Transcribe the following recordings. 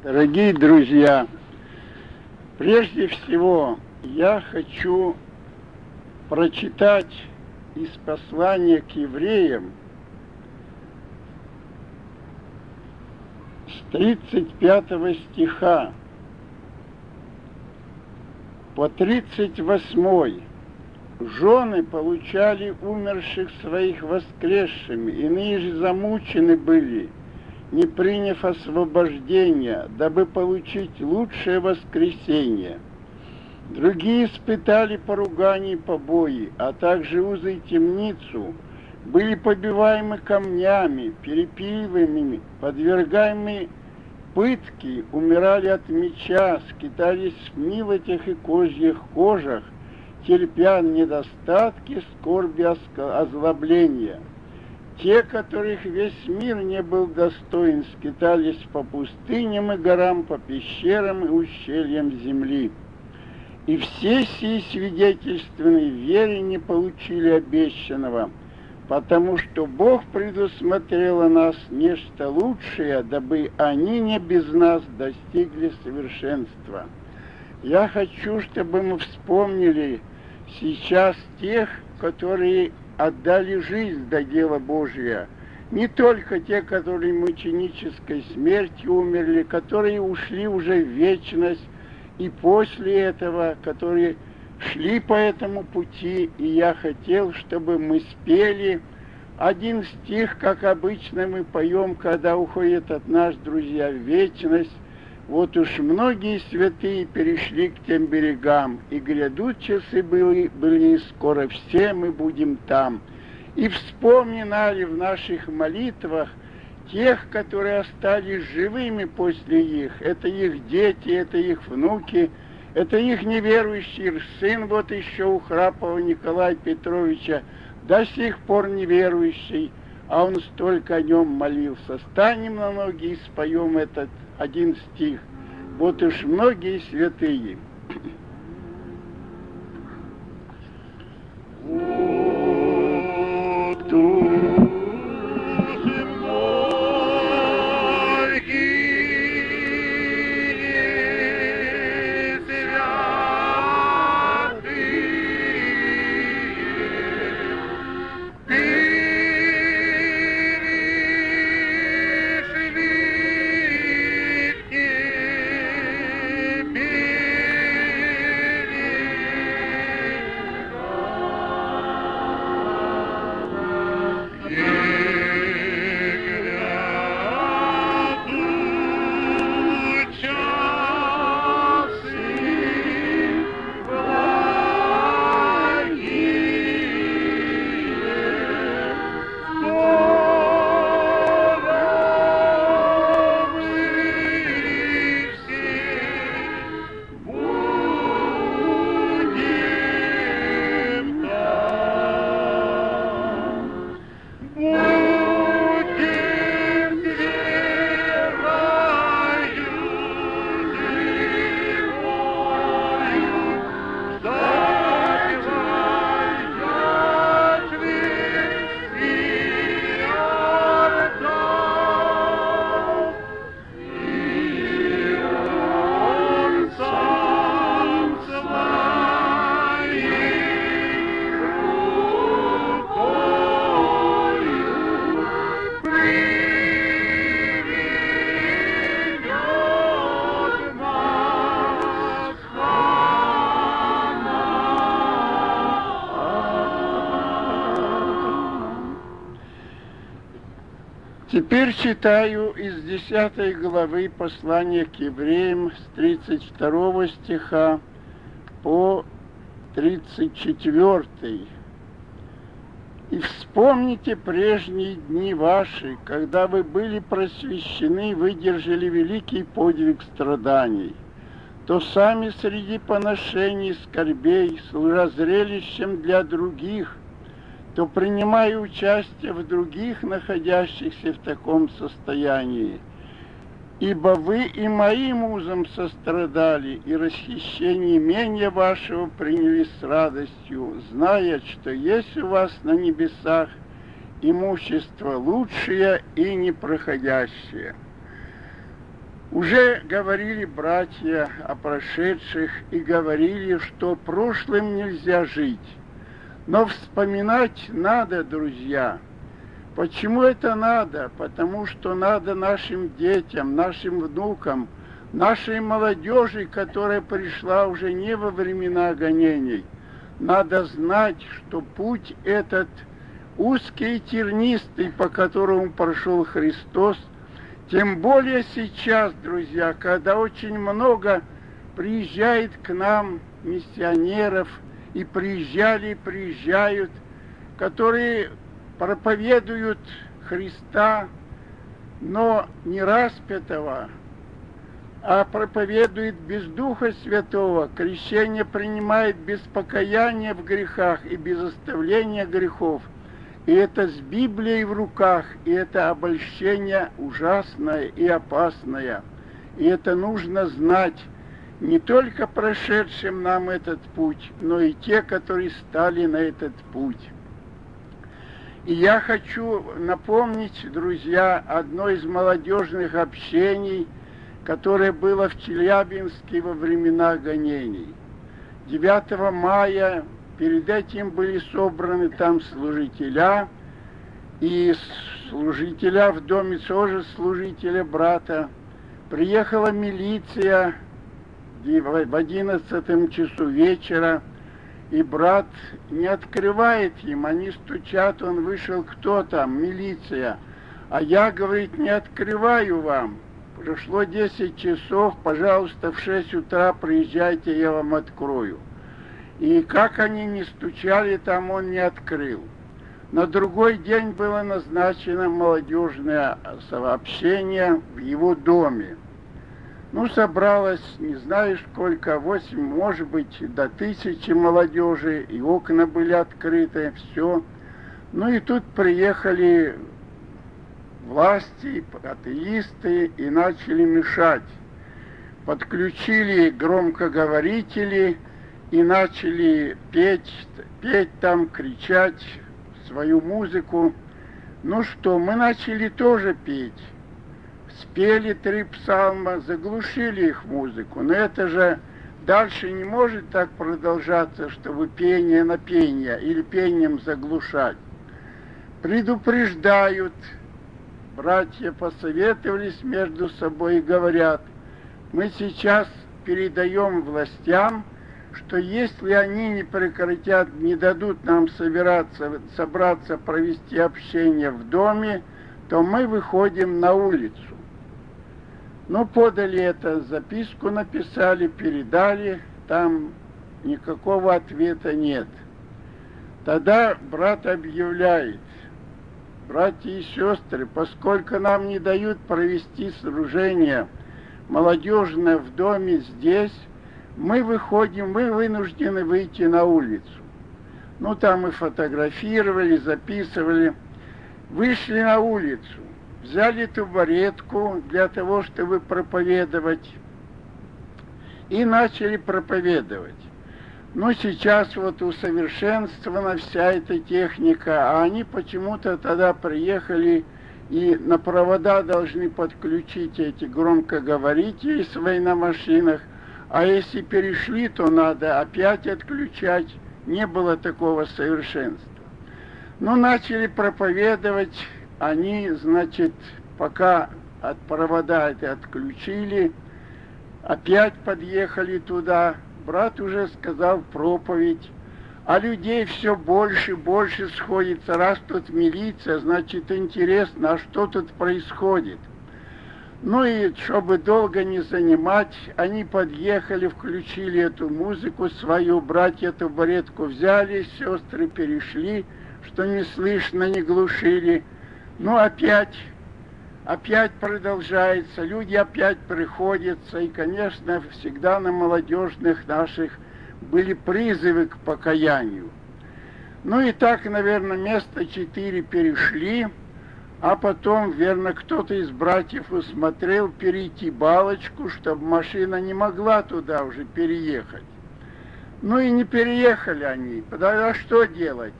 Дорогие друзья, прежде всего я хочу прочитать из послания к евреям с 35 стиха по 38. Жены получали умерших своих воскресшими, иные же замучены были, не приняв освобождения, дабы получить лучшее воскресение. Другие испытали поругание и побои, а также узы и темницу, были побиваемы камнями, перепиливаемыми, подвергаемы пытке, умирали от меча, скитались в милотях и козьих кожах, терпя недостатки, скорби, озлобления. Те, которых весь мир не был достоин, скитались по пустыням и горам, по пещерам и ущельям земли. И все сии свидетельственной вере не получили обещанного, потому что Бог предусмотрел о нас нечто лучшее, дабы они не без нас достигли совершенства. Я хочу, чтобы мы вспомнили сейчас тех, которые отдали жизнь за дело Божие. Не только те, которые мученической смертью умерли, которые ушли уже в вечность, и после этого, которые шли по этому пути. И я хотел, чтобы мы спели один стих, как обычно мы поем, когда уходят от нас друзья в вечность. Вот уж многие святые перешли к тем берегам, и грядут часы были, скоро все мы будем там. И вспоминали в наших молитвах тех, которые остались живыми после их. Это их дети, это их внуки, это их неверующий сын, вот еще у Храпова Николая Петровича, до сих пор неверующий, а он столько о нем молился. Станем на ноги и споем этот один стих. Вот уж многие святые. Теперь читаю из 10 главы послания к евреям с 32 стиха по 34. «И вспомните прежние дни ваши, когда вы были просвещены, выдержали великий подвиг страданий, то сами среди поношений, скорбей, служа зрелищем для других, то принимая участие в других, находящихся в таком состоянии. Ибо вы и моим узом сострадали, и расхищение имения вашего приняли с радостью, зная, что есть у вас на небесах имущество лучшее и непроходящее. Уже говорили братья о прошедших и говорили, что прошлым нельзя жить. Но вспоминать надо, друзья. Почему это надо? Потому что надо нашим детям, нашим внукам, нашей молодежи, которая пришла уже не во времена гонений. Надо знать, что путь этот узкий и тернистый, по которому прошел Христос, тем более сейчас, друзья, когда очень много приезжает к нам миссионеров, и приезжают, которые проповедуют Христа, но не распятого, а проповедует без Духа Святого, крещение принимает без покаяния в грехах и без оставления грехов. И это с Библией в руках, и это обольщение ужасное и опасное. И это нужно знать не только прошедшим нам этот путь, но и те, которые стали на этот путь. И я хочу напомнить, друзья, одно из молодежных общений, которое было в Челябинске во времена гонений. 9 мая перед этим были собраны там служителя, и служителя в доме тоже служителя брата. Приехала милиция в 11 часу вечера, и брат не открывает им, они стучат, он вышел, кто там, милиция. А я, говорит, не открываю вам. Прошло 10 часов, пожалуйста, в 6 утра приезжайте, я вам открою. И как они не стучали, там он не открыл. На другой день было назначено молодежное сообщение в его доме. Ну, собралось, не знаю сколько, 8, может быть, до 1000 молодежи, и окна были открыты, все. Ну и тут приехали власти, атеисты, и начали мешать. Подключили громкоговорители и начали петь там, кричать свою музыку. Ну что, мы начали тоже петь. Спели 3 псалма, заглушили их музыку. Но это же дальше не может так продолжаться, чтобы пение на пение или пением заглушать. Предупреждают. Братья посоветовались между собой и говорят: мы сейчас передаем властям, что если они не прекратят, не дадут нам собраться, провести общение в доме, то мы выходим на улицу. Ну, подали это, записку написали, передали, там никакого ответа нет. Тогда брат объявляет: братья и сестры, поскольку нам не дают провести служение молодежное в доме здесь, мы вынуждены выйти на улицу. Ну, там мы фотографировали, записывали. Вышли на улицу, взяли табуретку для того, чтобы проповедовать, и начали проповедовать. Ну, сейчас вот усовершенствована вся эта техника, а они почему-то тогда приехали и на провода должны подключить эти громкоговорители свои на машинах, а если перешли, то надо опять отключать. Не было такого совершенства. Ну, начали проповедовать, они, значит, пока от провода это отключили, опять подъехали туда, брат уже сказал проповедь, а людей все больше и больше сходится. Раз тут милиция, значит, интересно, а что тут происходит? Ну и, чтобы долго не занимать, они подъехали, включили эту музыку свою, братья табуретку взяли, сестры перешли, что не слышно, не глушили. Ну, опять продолжается, люди опять приходятся, и, конечно, всегда на молодежных наших были призывы к покаянию. Ну и так, наверное, место 4 перешли, а потом, верно, кто-то из братьев усмотрел перейти балочку, чтобы машина не могла туда уже переехать. Ну и не переехали они. Тогда что делать?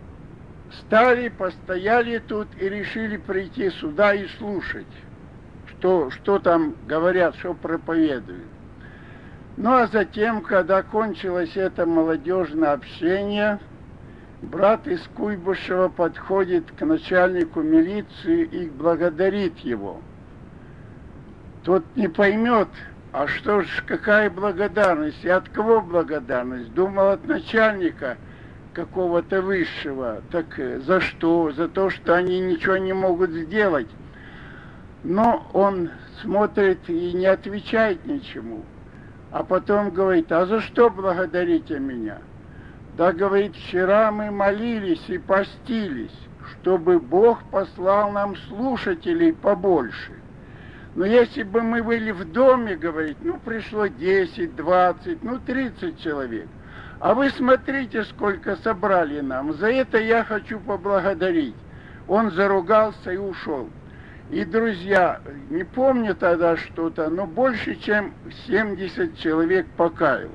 Постояли тут и решили прийти сюда и слушать, что там говорят, что проповедуют. Ну а затем, когда кончилось это молодежное общение, брат из Куйбышева подходит к начальнику милиции и благодарит его. Тот не поймет, а что ж, какая благодарность, и от кого благодарность? Думал, от начальника какого-то высшего. Так за что? За то, что они ничего не могут сделать. Но он смотрит и не отвечает ничему. А потом говорит, а за что благодарите меня? Да, говорит, вчера мы молились и постились, чтобы Бог послал нам слушателей побольше. Но если бы мы были в доме, говорит, ну пришло 10, 20, 30 человек. А вы смотрите, сколько собрали нам. За это я хочу поблагодарить. Он заругался и ушел. И, друзья, не помню тогда что-то, но больше, чем 70 человек покаялось.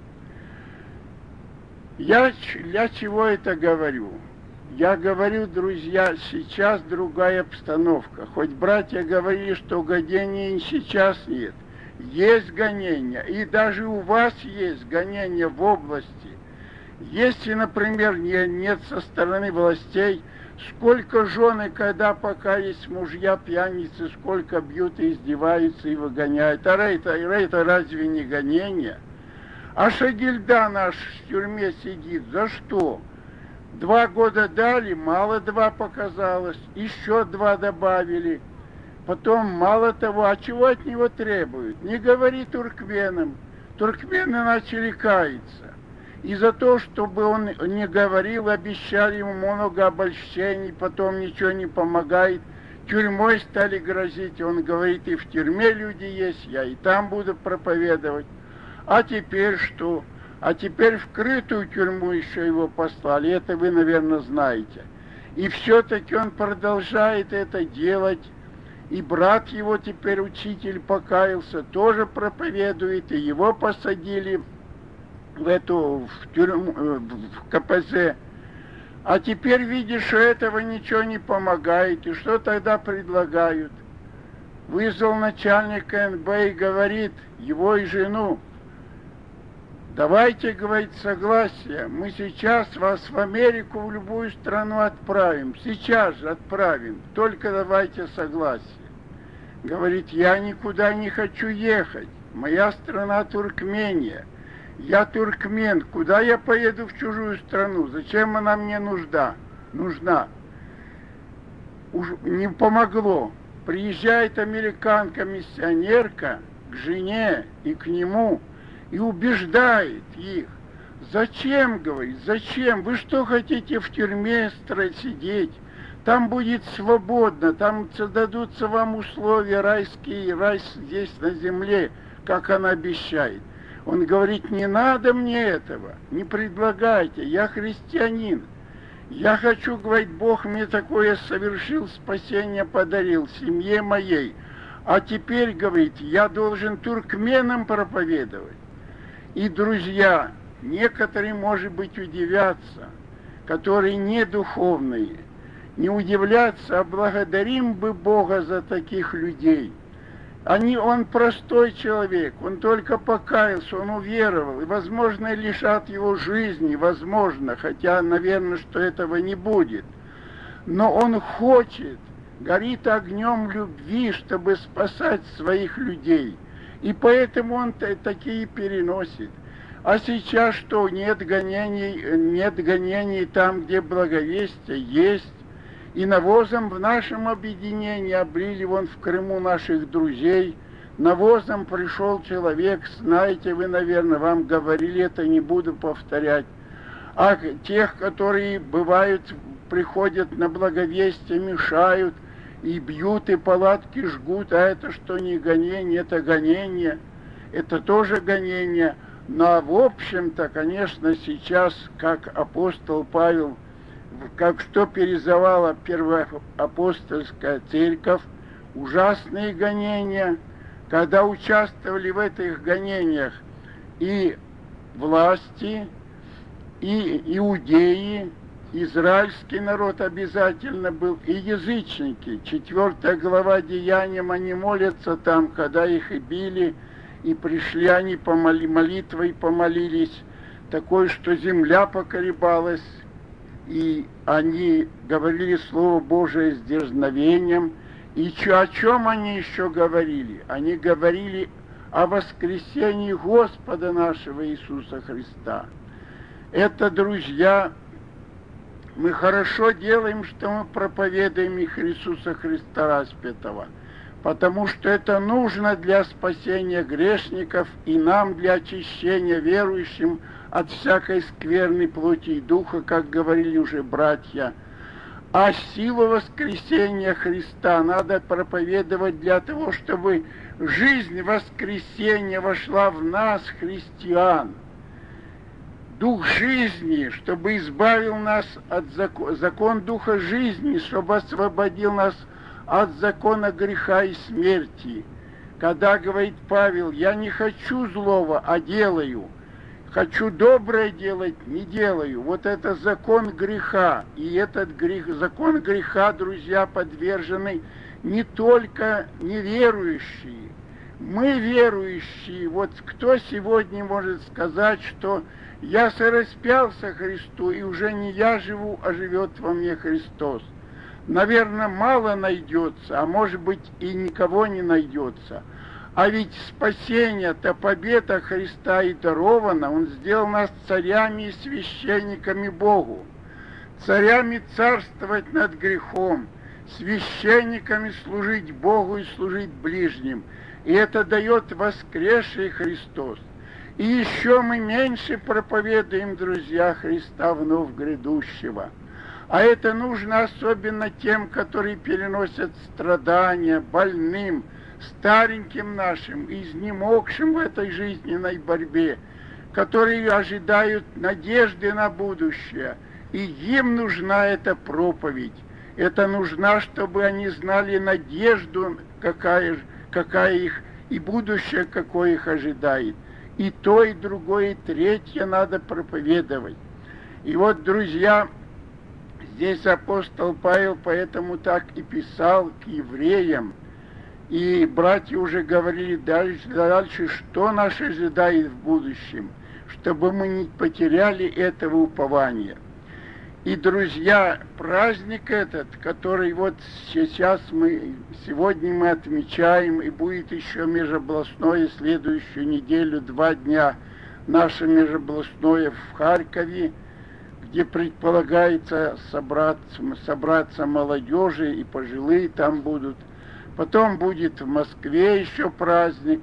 Я для чего это говорю? Я говорю, друзья, сейчас другая обстановка. Хоть братья говорили, что гонений сейчас нет. Есть гонения, и даже у вас есть гонения в области. Если, например, нет со стороны властей, сколько жены, когда пока есть мужья пьяницы, сколько бьют и издеваются и выгоняют. А это разве не гонение? А Шагильда наш в тюрьме сидит. За что? 2 года дали, мало 2 показалось, еще 2 добавили. Потом, мало того, а чего от него требуют? Не говори туркменам. Туркмены начали каяться. И за то, чтобы он не говорил, обещали ему много обольщений, потом ничего не помогает. Тюрьмой стали грозить. Он говорит, и в тюрьме люди есть, я и там буду проповедовать. А теперь что? А теперь в крытую тюрьму еще его послали. Это вы, наверное, знаете. И все-таки он продолжает это делать. И брат его теперь, учитель, покаялся, тоже проповедует. И его посадили в тюрьму, в КПЗ. А теперь видишь, что этого ничего не помогает. И что тогда предлагают? Вызвал начальника НБ и говорит, его и жену, давайте, говорит, согласие, мы сейчас вас в Америку, в любую страну отправим, сейчас же отправим, только давайте согласие. Говорит, я никуда не хочу ехать, моя страна Туркмения, я туркмен, куда я поеду в чужую страну, зачем она мне нужна? Уж не помогло. Приезжает американка-миссионерка к жене и к нему, и убеждает их. Зачем, говорит, зачем? Вы что хотите в тюрьме сидеть? Там будет свободно, там дадутся вам условия райские, рай здесь на земле, как она обещает. Он говорит, не надо мне этого, не предлагайте, я христианин. Я хочу, говорит, Бог мне такое совершил, спасение подарил семье моей. А теперь, говорит, я должен туркменам проповедовать. И, друзья, некоторые, может быть, удивятся, которые не духовные, не удивляться, а благодарим бы Бога за таких людей. Он простой человек, он только покаялся, он уверовал, и, возможно, лишат его жизни, возможно, хотя, наверное, что этого не будет. Но он хочет, горит огнем любви, чтобы спасать своих людей, и поэтому он такие переносит. А сейчас что, нет гонений там, где благовестие есть. И навозом в нашем объединении облили вон в Крыму наших друзей. Навозом пришел человек, знаете вы, наверное, вам говорили, это не буду повторять. А тех, которые бывают, приходят на благовестие, мешают и бьют, и палатки жгут, а это что не гонение, это гонение, это тоже гонение. Но в общем-то, конечно, сейчас, как апостол Павел, как что переживала первоапостольская церковь, ужасные гонения, когда участвовали в этих гонениях и власти, и иудеи, израильский народ обязательно был, и язычники. 4 глава Деяниям, они молятся там, когда их и били, и пришли они молитвой помолились, такой, что земля поколебалась, и они говорили Слово Божие с дерзновением. И о чем они еще говорили? Они говорили о воскресении Господа нашего Иисуса Христа. Это, друзья, мы хорошо делаем, что мы проповедуем их Иисуса Христа распятого, потому что это нужно для спасения грешников и нам для очищения верующим от всякой скверной плоти и духа, как говорили уже братья. А силу воскресения Христа надо проповедовать для того, чтобы жизнь воскресения вошла в нас, христиан. Дух жизни, чтобы избавил нас от закон Духа жизни, чтобы освободил нас от закона греха и смерти. Когда говорит Павел, я не хочу злого, а делаю. Хочу доброе делать, не делаю. Вот это закон греха. И этот закон греха, друзья, подвержены не только неверующие. Мы верующие. Вот кто сегодня может сказать, что я сораспялся Христу, и уже не я живу, а живет во мне Христос? Наверное, мало найдется, а может быть и никого не найдется. А ведь спасение-то, победа Христа и дарована. Он сделал нас царями и священниками Богу. Царями царствовать над грехом, священниками служить Богу и служить ближним. И это дает воскресший Христос. И еще мы меньше проповедуем, друзья, Христа вновь грядущего. А это нужно особенно тем, которые переносят страдания, больным, стареньким нашим, изнемогшим в этой жизненной борьбе, которые ожидают надежды на будущее. И им нужна эта проповедь. Это нужна, чтобы они знали надежду, какая их, и будущее, какое их ожидает. И то, и другое, и третье надо проповедовать. И вот, друзья, здесь апостол Павел поэтому так и писал к евреям. И братья уже говорили дальше, что нас ожидает в будущем, чтобы мы не потеряли этого упования. И, друзья, праздник этот, который вот сегодня мы отмечаем, и будет еще межобластное следующую неделю, 2 дня, наше межобластное в Харькове, где предполагается собраться молодежи и пожилые там будут. Потом будет в Москве еще праздник,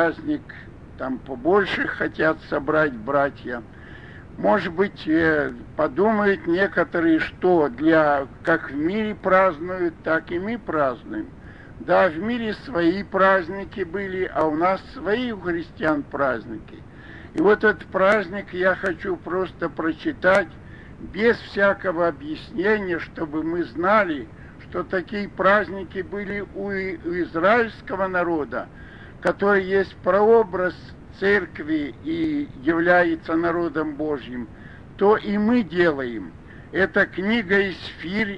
там побольше хотят собрать братья. Может быть, подумают некоторые, что как в мире празднуют, так и мы празднуем. Да, в мире свои праздники были, а у нас свои у христиан праздники. И вот этот праздник я хочу просто прочитать без всякого объяснения, чтобы мы знали, что такие праздники были у израильского народа, который есть прообраз церкви и является народом Божьим, то и мы делаем. Это книга Исфирь,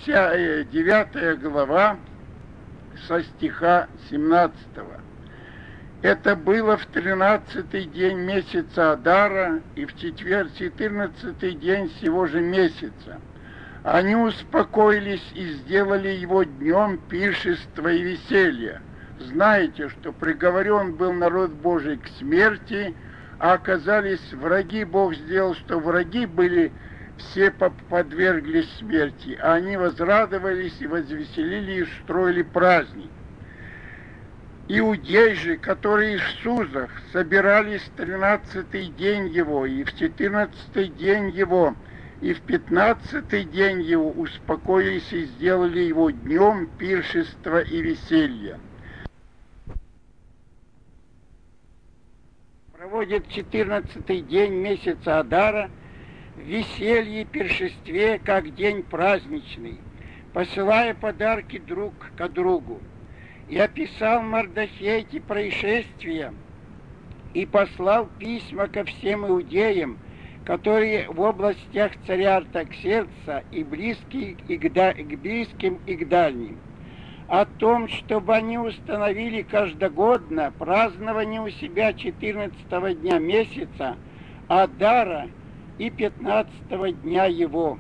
9 глава, со стиха 17. Это было в 13-й день месяца Адара и в 14-й день сего же месяца. Они успокоились и сделали его днем пиршества и веселья. Знаете, что приговорен был народ Божий к смерти, а оказались враги. Бог сделал, что враги были, все подверглись смерти, а они возрадовались и возвеселили и устроили праздник. Иудеи же, которые в Сузах собирались в 13-й день его, и в 14-й день его, и в 15-й день его успокоились и сделали его днем пиршества и веселья. Проводит 14-й день месяца Адара в веселье и пиршестве, как день праздничный, посылая подарки друг к другу. И описал Мордохей эти происшествия и послал письма ко всем иудеям, которые в областях царя Артаксеркса и близкие к близким и к дальним, о том, чтобы они установили каждогодно празднование у себя 14-го дня месяца Адара и 15-го дня его,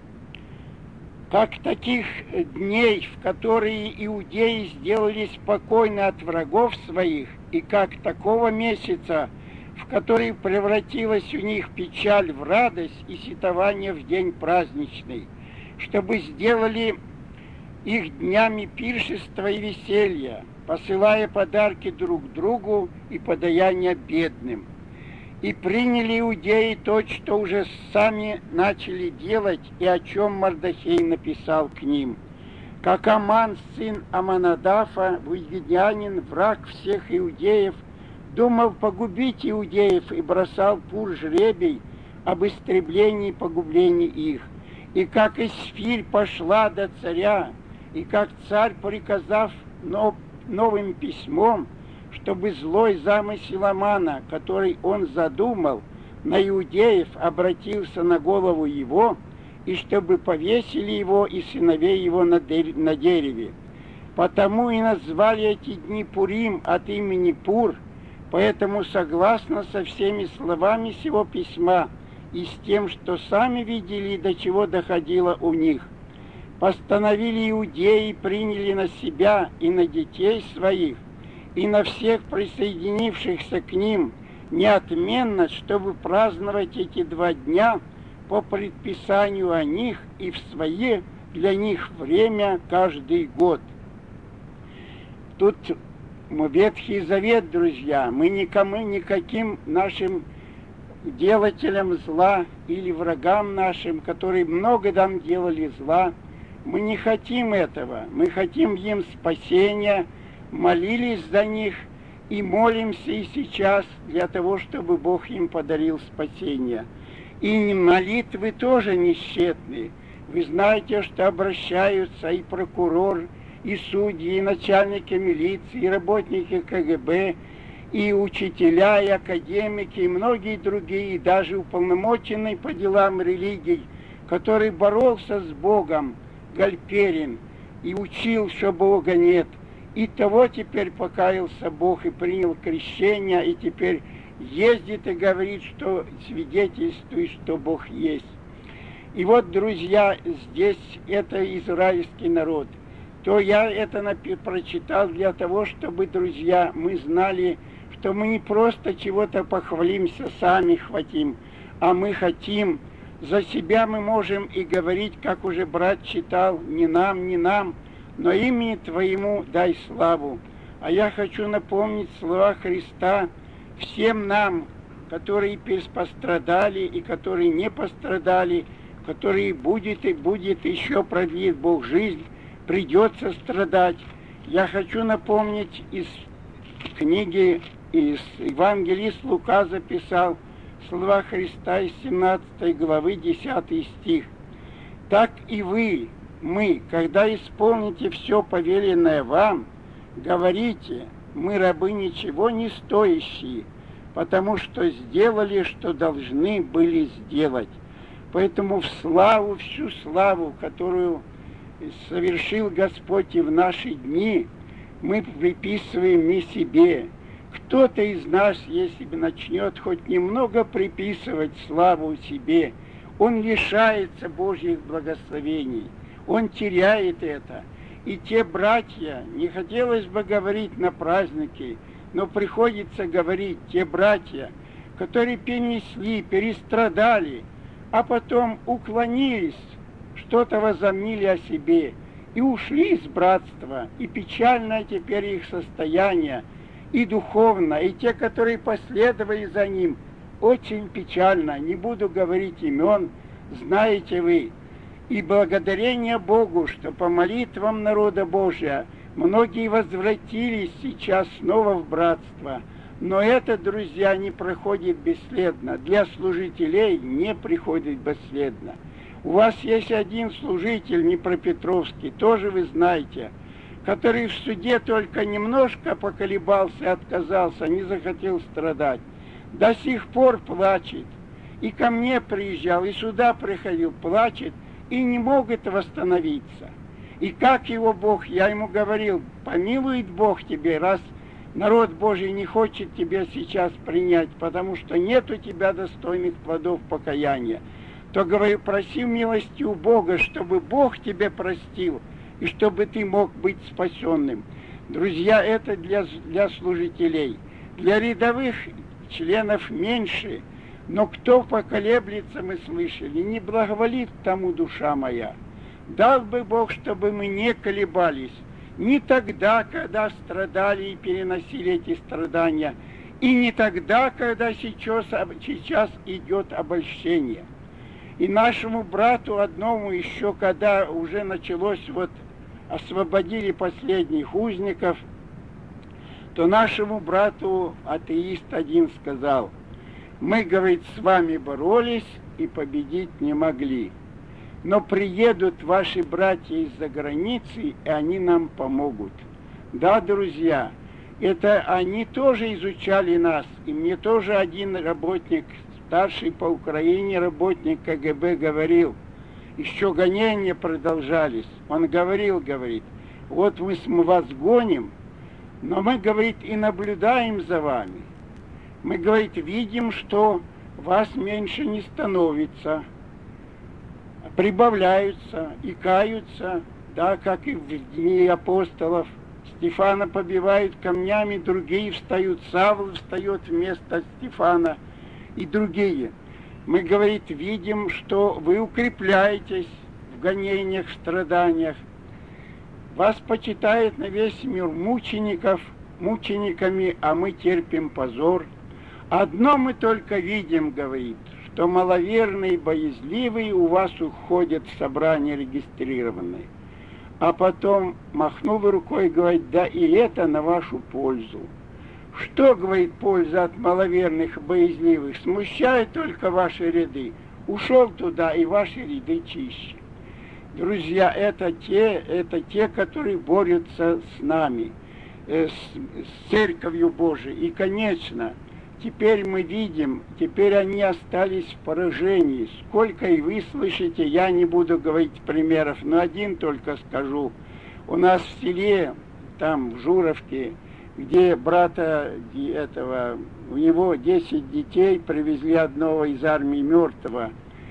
как таких дней, в которые иудеи сделали спокойны от врагов своих, и как такого месяца, в который превратилась у них печаль в радость и сетование в день праздничный, чтобы сделали их днями пиршества и веселья, посылая подарки друг другу и подаяния бедным. И приняли иудеи то, что уже сами начали делать, и о чем Мардохей написал к ним. Как Аман, сын Аманадафа, вуйгидянин, враг всех иудеев, думал погубить иудеев и бросал пур жребий об истреблении и погублении их. И как Исфирь пошла до царя, и как царь, приказав новым письмом, чтобы злой замысел Амана, который он задумал, на иудеев обратился на голову его, и чтобы повесили его и сыновей его на дереве. Потому и назвали эти дни Пурим от имени Пур, поэтому согласно со всеми словами сего письма и с тем, что сами видели, до чего доходило у них, постановили иудеи, приняли на себя и на детей своих, и на всех присоединившихся к ним неотменно, чтобы праздновать эти 2 дня по предписанию о них и в свое для них время каждый год. Тут Ветхий Завет, друзья, мы никаким нашим делателям зла или врагам нашим, которые много нам делали зла, мы не хотим этого. Мы хотим им спасения, молились за них и молимся и сейчас для того, чтобы Бог им подарил спасение. И молитвы тоже несчетны. Вы знаете, что обращаются и прокурор, и судьи, и начальники милиции, и работники КГБ, и учителя, и академики, и многие другие, и даже уполномоченный по делам религий, который боролся с Богом, Гальперин, и учил, что Бога нет. И того теперь покаялся Бог и принял крещение, и теперь ездит и говорит, что свидетельствует, что Бог есть. И вот, друзья, здесь это израильский народ. То я это прочитал для того, чтобы, друзья, мы знали, что мы не просто чего-то похвалимся, сами хватим, а мы хотим, за себя мы можем и говорить, как уже брат читал, не нам, но имени Твоему дай славу. А я хочу напомнить слова Христа всем нам, которые пострадали и которые не пострадали, которые будет еще продлит Бог жизнь, придется страдать. Я хочу напомнить из книги, из Евангелист Лука записал слова Христа из 17 главы, 10 стих. «Так и вы, мы, когда исполните все повеленное вам, говорите, мы рабы ничего не стоящие, потому что сделали, что должны были сделать». Поэтому всю славу, которую совершил Господь и в наши дни, мы приписываем не себе. Кто-то из нас, если бы начнет хоть немного приписывать славу себе, он лишается Божьих благословений, он теряет это. И те братья, не хотелось бы говорить на празднике, но приходится говорить, те братья, которые перенесли, перестрадали, а потом уклонились, что-то возомнили о себе и ушли из братства, и печальное теперь их состояние, и духовно, и те, которые последовали за ним, очень печально, не буду говорить имен, знаете вы. И благодарение Богу, что по молитвам народа Божия многие возвратились сейчас снова в братство. Но это, друзья, не проходит бесследно. Для служителей не приходит бесследно. У вас есть один служитель, Днепропетровский, тоже вы знаете, который в суде только немножко поколебался, отказался, не захотел страдать. До сих пор плачет. И ко мне приезжал, и сюда приходил, плачет, и не может восстановиться. И как его Бог, я ему говорил, помилует Бог тебе, раз народ Божий не хочет тебя сейчас принять, потому что нет у тебя достойных плодов покаяния, то, говорю, проси милости у Бога, чтобы Бог тебе простил, и чтобы ты мог быть спасенным. Друзья, это для служителей. Для рядовых членов меньше, но кто поколеблется, мы слышали, не благоволит тому душа моя. Дал бы Бог, чтобы мы не колебались, не тогда, когда страдали и переносили эти страдания, и не тогда, когда сейчас идет обольщение. И нашему брату одному еще, когда уже началось, освободили последних узников, то нашему брату атеист один сказал: мы, говорит, с вами боролись и победить не могли, но приедут ваши братья из-за границы, и они нам помогут. Да, друзья, это они тоже изучали нас, и мне тоже один работник, старший по Украине работник КГБ говорил, еще гонения продолжались. Он говорит, вот мы вас гоним, но мы, говорит, и наблюдаем за вами. Мы, говорит, видим, что вас меньше не становится, прибавляются и каются, да, как и в дни апостолов. Стефана побивают камнями, другие встают, Савл встает вместо Стефана и другие. Мы, говорит, видим, что вы укрепляетесь в гонениях, в страданиях. Вас почитает на весь мир мучениками, а мы терпим позор. Одно мы только видим, говорит, что маловерные и боязливые у вас уходят в собрания регистрированные. А потом махнул рукой и говорит, да и это на вашу пользу. Что, говорит, польза от маловерных и боязливых? Смущает только ваши ряды. Ушел туда, и ваши ряды чище. Друзья, это те, которые борются с нами, с Церковью Божией. И, конечно, теперь мы видим, теперь они остались в поражении. Сколько и вы слышите, я не буду говорить примеров, но один только скажу. У нас в селе, там, в Журовке, где брата этого, у него 10 детей, привезли одного из армии мертвого,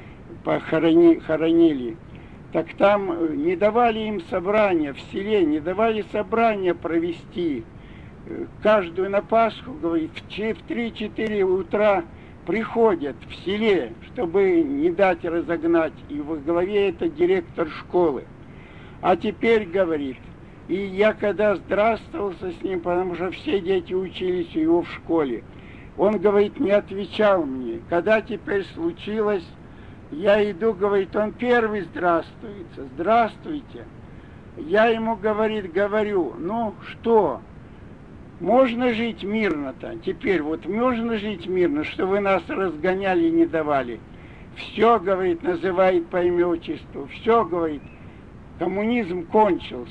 хоронили. Так там не давали им собрания, в селе не давали собрания провести. Каждую на Пасху, говорит, в 3-4 утра приходят в селе, чтобы не дать разогнать. И во главе это директор школы. А теперь, говорит, и я когда здравствовался с ним, потому что все дети учились у него в школе, он, говорит, не отвечал мне. Когда теперь случилось, я иду, говорит, он первый здравствуется. Здравствуйте. Я ему, говорит, говорю, ну что, можно жить мирно-то? Теперь вот можно жить мирно, что вы нас разгоняли и не давали. Все, говорит, называет по имя отчеству. Все, говорит, коммунизм кончился.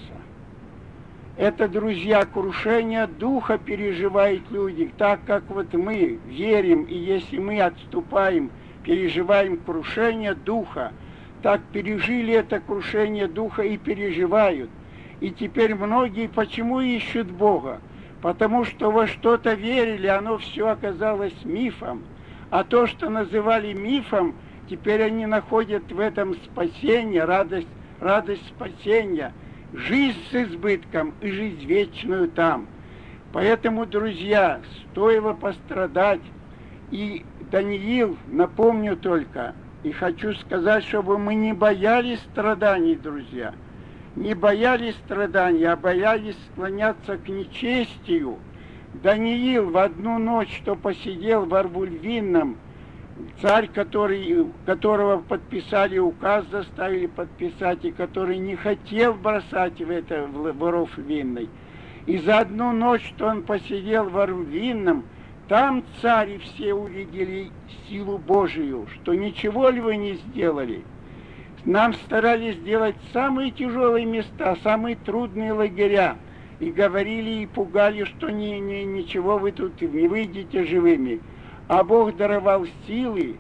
Это, друзья, крушение духа переживают люди, так как вот мы верим, и если мы отступаем, переживаем крушение духа, так пережили это крушение духа и переживают. И теперь многие почему ищут Бога? Потому что во что-то верили, оно все оказалось мифом. А то, что называли мифом, теперь они находят в этом спасение, радость спасения, жизнь с избытком и жизнь вечную там. Поэтому, друзья, стоило пострадать. И Даниил, напомню только, и хочу сказать, чтобы мы не боялись страданий, друзья. Не боялись страданий, а боялись склоняться к нечестию. Даниил в одну ночь, что посидел во рву львином, царь, которого подписали указ, заставили подписать, и который не хотел бросать в ров львиный. И за одну ночь, что он посидел во рву львином, там цари все увидели силу Божию, что ничего ли вы не сделали. Нам старались сделать самые тяжелые места, самые трудные лагеря. И говорили, и пугали, что ничего вы тут не выйдете живыми. А Бог даровал силы,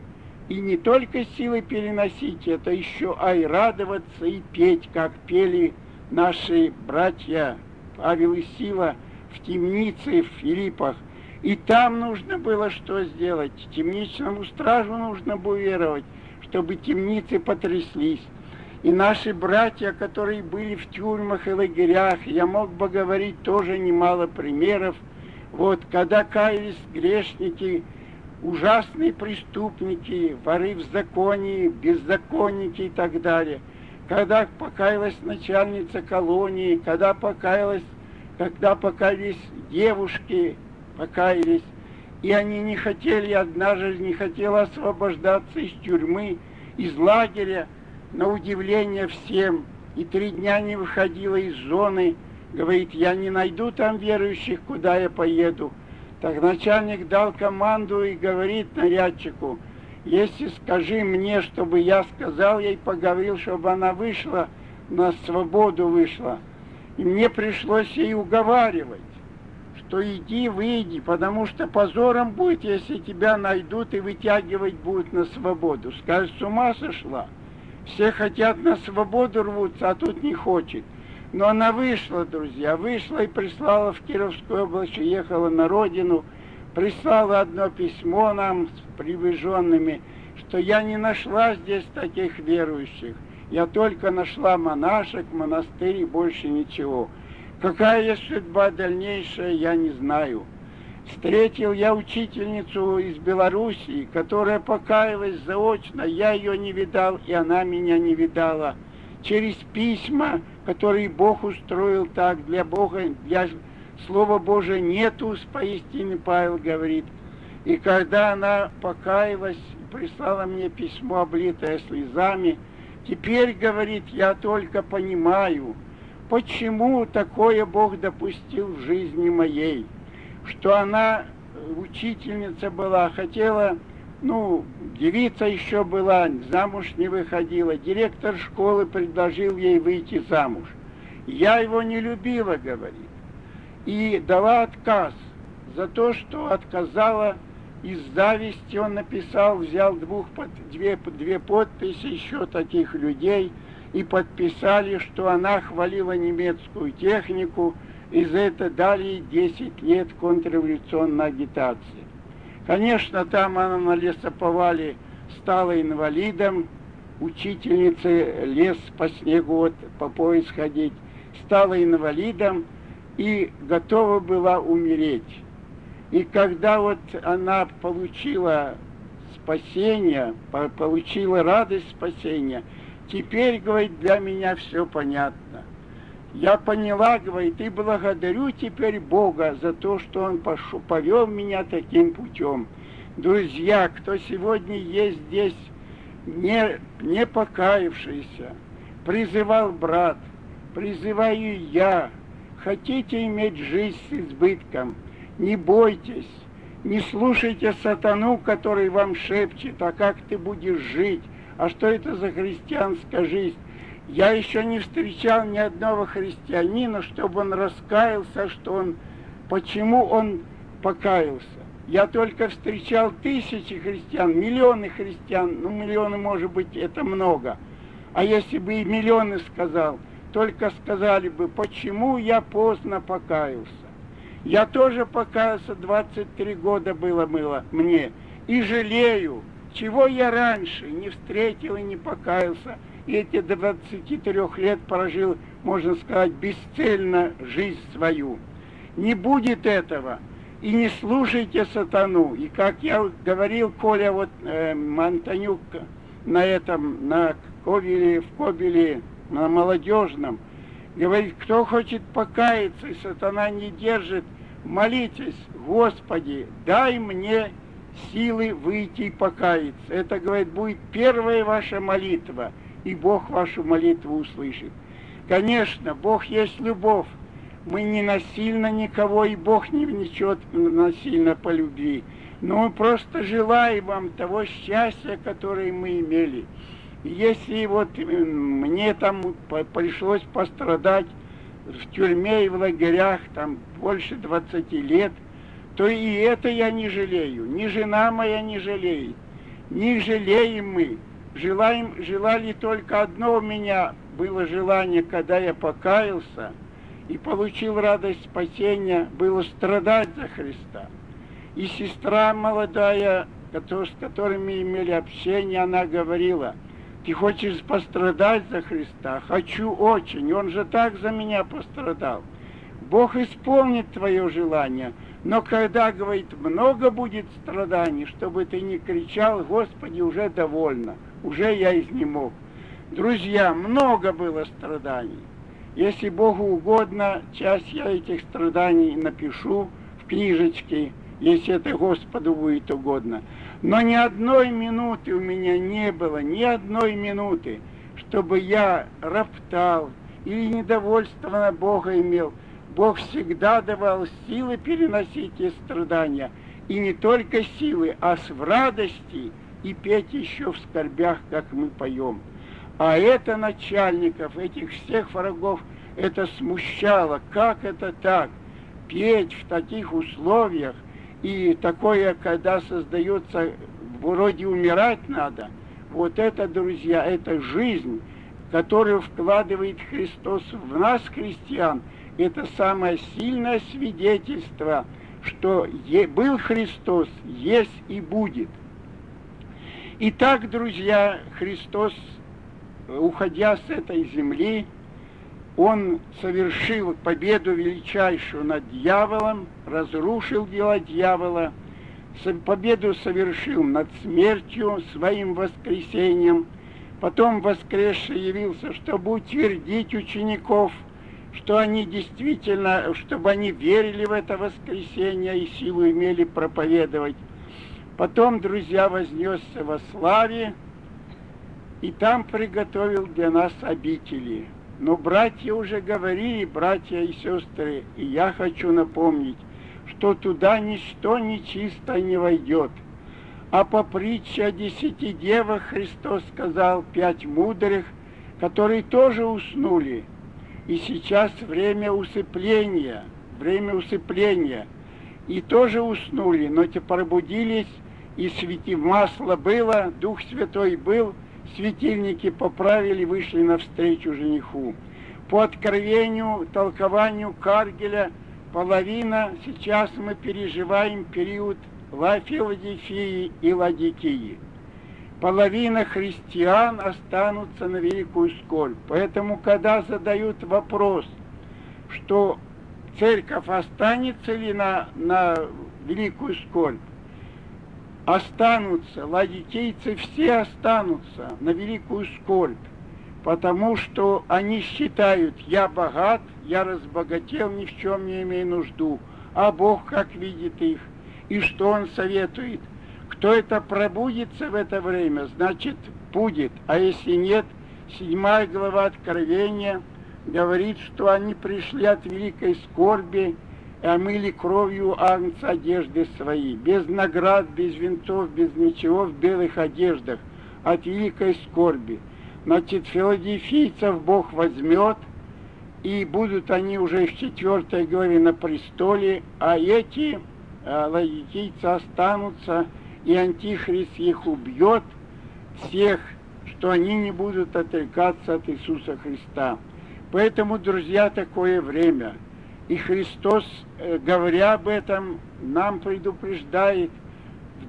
И не только силой переносить это, еще а и радоваться и петь, как пели наши братья Павел и Сила в темнице в Филиппах. И там нужно было что сделать? Темничному стражу нужно было веровать, чтобы темницы потряслись. И наши братья, которые были в тюрьмах и лагерях, я мог бы говорить тоже немало примеров. Вот, когда каялись грешники, ужасные преступники, воры в законе, беззаконники и так далее. Когда покаялась начальница колонии, когда покаялись девушки, покаялись, и они не хотели, одна же не хотела освобождаться из тюрьмы, из лагеря, на удивление всем, и 3 дня не выходила из зоны, говорит, я не найду там верующих, куда я поеду. Так начальник дал команду и говорит нарядчику, если скажи мне, чтобы я сказал ей, поговорил, чтобы она вышла, на свободу вышла. И мне пришлось ей уговаривать, что иди, выйди, потому что позором будет, если тебя найдут и вытягивать будут на свободу. Скажешь, с ума сошла? Все хотят на свободу рвутся, а тут не хочет. Но она вышла, друзья, вышла и прислала в Кировскую область, ехала на родину, прислала одно письмо нам с привезенными, что я не нашла здесь таких верующих. Я только нашла монашек, монастырь и больше ничего. Какая есть судьба дальнейшая, я не знаю. Встретил я учительницу из Белоруссии, которая покаялась заочно. Я ее не видал, и она меня не видала. Через письма, которые Бог устроил так, для Бога, для Слова Божия нету, поистине Павел говорит. И когда она покаялась, прислала мне письмо, облитое слезами, теперь, говорит, я только понимаю, почему такое Бог допустил в жизни моей. Что она учительница была, хотела, девица еще была, замуж не выходила. Директор школы предложил ей выйти замуж. Я его не любила, говорит. И дала отказ за то, что отказала из зависти. Он написал, взял две подписи еще таких людей и подписали, что она хвалила немецкую технику, и за это дали ей 10 лет контрреволюционной агитации. Конечно, там она на лесоповале стала инвалидом, учительница лес по снегу по пояс ходить, стала инвалидом и готова была умереть. И когда вот она получила спасение, получила радость спасения, теперь, говорит, для меня все понятно. Я поняла, говорит, и благодарю теперь Бога за то, что Он повел меня таким путем. Друзья, кто сегодня есть здесь, не покаявшийся, призывал брат, призываю я, хотите иметь жизнь с избытком, не бойтесь, не слушайте сатану, который вам шепчет, а как ты будешь жить, а что это за христианская жизнь. Я еще не встречал ни одного христианина, чтобы он раскаялся, почему он покаялся. Я только встречал тысячи христиан, миллионы христиан, миллионы, может быть, это много. А если бы и миллионы сказал, только сказали бы, почему я поздно покаялся. Я тоже покаялся, 23 года было мне, и жалею, чего я раньше не встретил и не покаялся. И эти 23 лет прожил, можно сказать, бесцельно жизнь свою. Не будет этого. И не слушайте сатану. И как я говорил, Коля Монтанюк в Кобеле, на Молодежном, говорит, кто хочет покаяться, и сатана не держит, молитесь, Господи, дай мне силы выйти и покаяться. Это, говорит, будет первая ваша молитва. И Бог вашу молитву услышит. Конечно, Бог есть любовь. Мы не насильно никого, и Бог не внесет насильно по любви. Но мы просто желаем вам того счастья, которое мы имели. И если мне там пришлось пострадать в тюрьме и в лагерях там больше 20 лет, то и это я не жалею. Ни жена моя не жалеет. Не жалеем мы. Желали только одно у меня было желание, когда я покаялся и получил радость спасения, было страдать за Христа. И сестра молодая, с которой мы имели общение, она говорила: ты хочешь пострадать за Христа? Хочу очень, он же так за меня пострадал. Бог исполнит твое желание, но когда, говорит, много будет страданий, чтобы ты не кричал: Господи, уже довольно, уже я изнемог. Друзья, много было страданий. Если Богу угодно, часть я этих страданий напишу в книжечке, если это Господу будет угодно. Но ни одной минуты у меня не было, ни одной минуты, чтобы я роптал или недовольство на Бога имел. Бог всегда давал силы переносить эти страдания. И не только силы, а в радости и петь еще в скорбях, как мы поем. А это начальников, этих всех врагов, это смущало. Как это так? Петь в таких условиях, и такое, когда создается, вроде умирать надо. Вот это, друзья, это жизнь, которую вкладывает Христос в нас, христиан. Это самое сильное свидетельство, что был Христос, есть и будет. Итак, друзья, Христос, уходя с этой земли, Он совершил победу величайшую над дьяволом, разрушил дела дьявола, победу совершил над смертью своим воскресением, потом воскресший явился, чтобы утвердить учеников, что они действительно, чтобы они верили в это воскресение и силу имели проповедовать. Потом, друзья, вознесся во славе, и там приготовил для нас обители. Но братья уже говорили, братья и сестры, и я хочу напомнить, что туда ничто нечисто не войдет. А по притче о 10 девах Христос сказал 5 мудрых, которые тоже уснули. И сейчас время усыпления, и тоже уснули, но те пробудились, и масло было, Дух Святой был, светильники поправили, вышли навстречу жениху. По откровению, толкованию Каргеля, половина, сейчас мы переживаем период Филадельфии и Ладикии. Половина христиан останутся на великую скорбь. Поэтому, когда задают вопрос, что церковь останется ли на великую скорбь, останутся, ладикийцы все останутся на великую скорбь, потому что они считают: я богат, я разбогател, ни в чем не имею нужду, а Бог как видит их, и что Он советует. Кто это пробудится в это время, значит будет, а если нет, 7 глава Откровения говорит, что они пришли от великой скорби и омыли кровью агнца одежды свои, без наград, без венцов, без ничего, в белых одеждах, от великой скорби. Значит, филадельфийцев Бог возьмет, и будут они уже в 4 главе на престоле, а эти ладикийцы останутся, и Антихрист их убьет, всех, что они не будут отрекаться от Иисуса Христа. Поэтому, друзья, такое время. И Христос, говоря об этом, нам предупреждает. В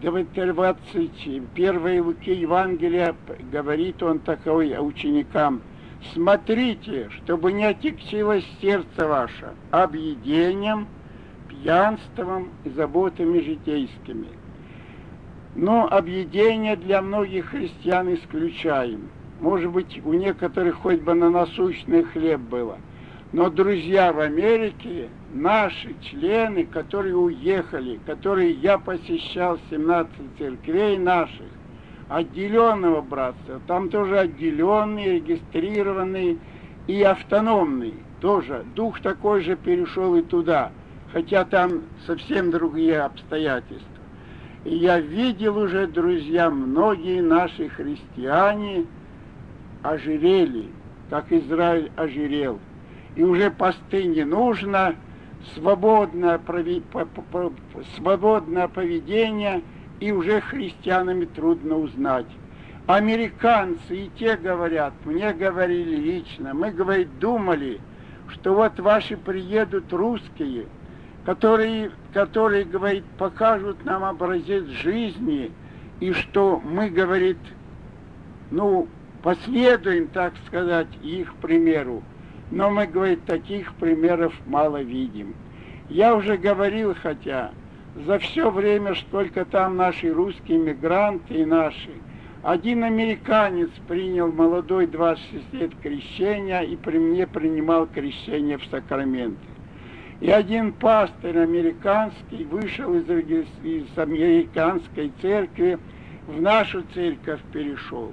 21 Луки Евангелия говорит Он такое ученикам: смотрите, чтобы не отягчилось сердце ваше объедением, пьянством и заботами житейскими. Но объедение для многих христиан исключаем. Может быть, у некоторых хоть бы на насущный хлеб было. Но, друзья, в Америке наши члены, которые уехали, которые я посещал 17 церквей наших, отделенного братства, там тоже отделенные, регистрированные и автономные. Тоже дух такой же перешел и туда, хотя там совсем другие обстоятельства. И я видел уже, друзья, многие наши христиане ожирели, как Израиль ожирел. И уже посты не нужно, свободное поведение, и уже христианами трудно узнать. Американцы и те говорят, мне говорили лично, мы, говорит, думали, что вот ваши приедут русские, которые, говорит, покажут нам образец жизни, и что мы, говорит, ну, последуем, так сказать, их примеру. Но мы, говорит, таких примеров мало видим. Я уже говорил, хотя за все время, сколько там наши русские мигранты и наши, один американец принял молодой 26 лет крещения и при мне принимал крещение в Сакраменто. И один пастор американский вышел из американской церкви, в нашу церковь перешел.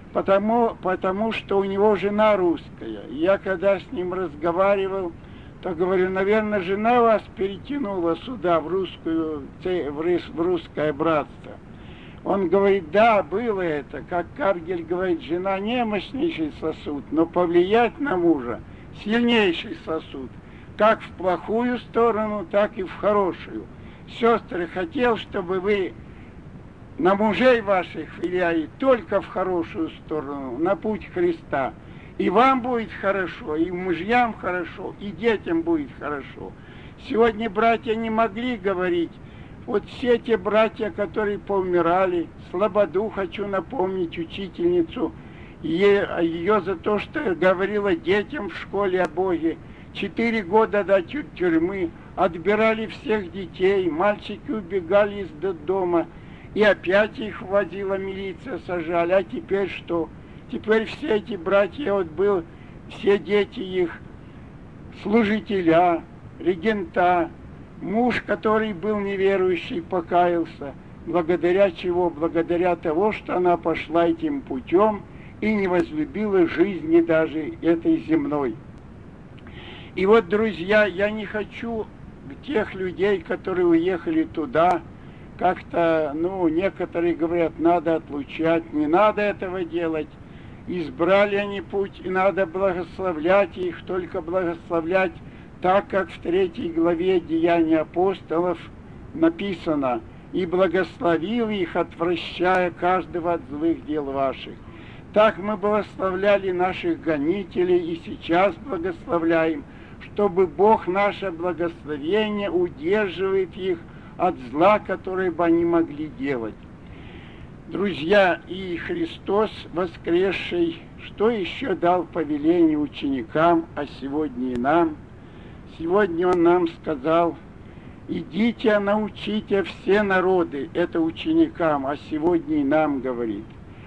Потому что у него жена русская. И я когда с ним разговаривал, то говорю, наверное, жена вас перетянула сюда, в русское братство. Он говорит, да, было это. Как Каргель говорит, жена немощнейший сосуд, но повлиять на мужа сильнейший сосуд. Как в плохую сторону, так и в хорошую. Сестры, хотел, чтобы вы на мужей ваших влияли только в хорошую сторону, на путь Христа. И вам будет хорошо, и мужьям хорошо, и детям будет хорошо. Сегодня братья не могли говорить. Вот все те братья, которые поумирали, Слободу хочу напомнить, учительницу, ее за то, что говорила детям в школе о Боге, 4 года до тюрьмы, отбирали всех детей, мальчики убегали из дома, и опять их возила милиция, сажали. А теперь что? Теперь все эти братья, вот был, все дети их, служителя, регента, муж, который был неверующий, покаялся. Благодаря чего? Благодаря того, что она пошла этим путем и не возлюбила жизни даже этой земной. И вот, друзья, я не хочу тех людей, которые уехали туда, как-то, некоторые говорят, надо отлучать, не надо этого делать. Избрали они путь, и надо благословлять их, только благословлять так, как в 3 главе Деяний апостолов написано, «И благословил их, отвращая каждого от злых дел ваших». Так мы благословляли наших гонителей и сейчас благословляем, чтобы Бог наше благословение удерживает их от зла, которое бы они могли делать. Друзья, и Христос воскресший, что еще дал повеление ученикам, а сегодня и нам? Сегодня Он нам сказал, идите, научите все народы, это ученикам, а сегодня и нам говорит.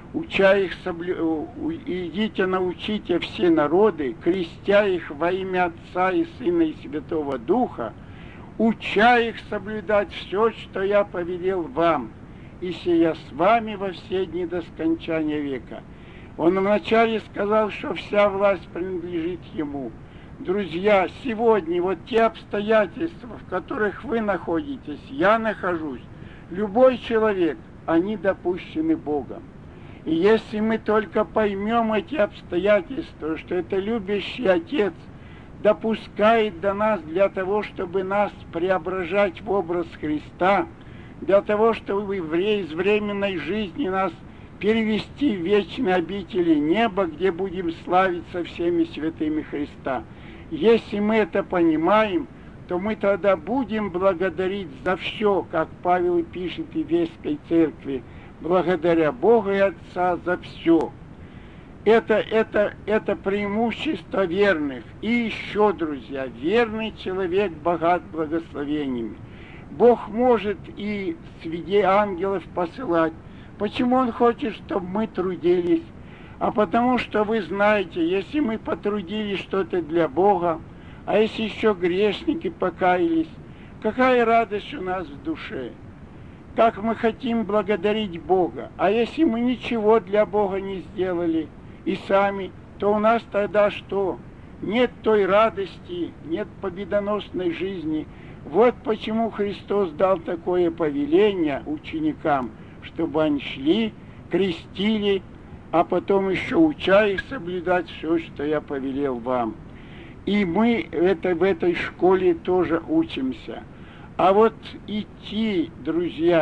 Идите, научите все народы, крестя их во имя Отца и Сына и Святого Духа, уча их соблюдать все, что я повелел вам, и сия с вами во все дни до скончания века. Он вначале сказал, что вся власть принадлежит Ему. Друзья, сегодня вот те обстоятельства, в которых вы находитесь, я нахожусь, любой человек, они допущены Богом. И если мы только поймем эти обстоятельства, что это любящий Отец допускает до нас для того, чтобы нас преображать в образ Христа, для того, чтобы из временной жизни нас перевести в вечные обители неба, где будем славить со всеми святыми Христа. Если мы это понимаем, то мы тогда будем благодарить за все, как Павел пишет в Ефесской церкви, благодаря Богу и Отца за все. Это преимущество верных. И еще, друзья, верный человек богат благословениями. Бог может и среди ангелов посылать. Почему Он хочет, чтобы мы трудились? А потому что вы знаете, если мы потрудились что-то для Бога, а если еще грешники покаялись, какая радость у нас в душе. Как мы хотим благодарить Бога. А если мы ничего для Бога не сделали и сами, то у нас тогда что? Нет той радости, нет победоносной жизни. Вот почему Христос дал такое повеление ученикам, чтобы они шли, крестили, а потом еще уча их соблюдать все, что я повелел вам. И мы в этой школе тоже учимся. А вот идти, друзья,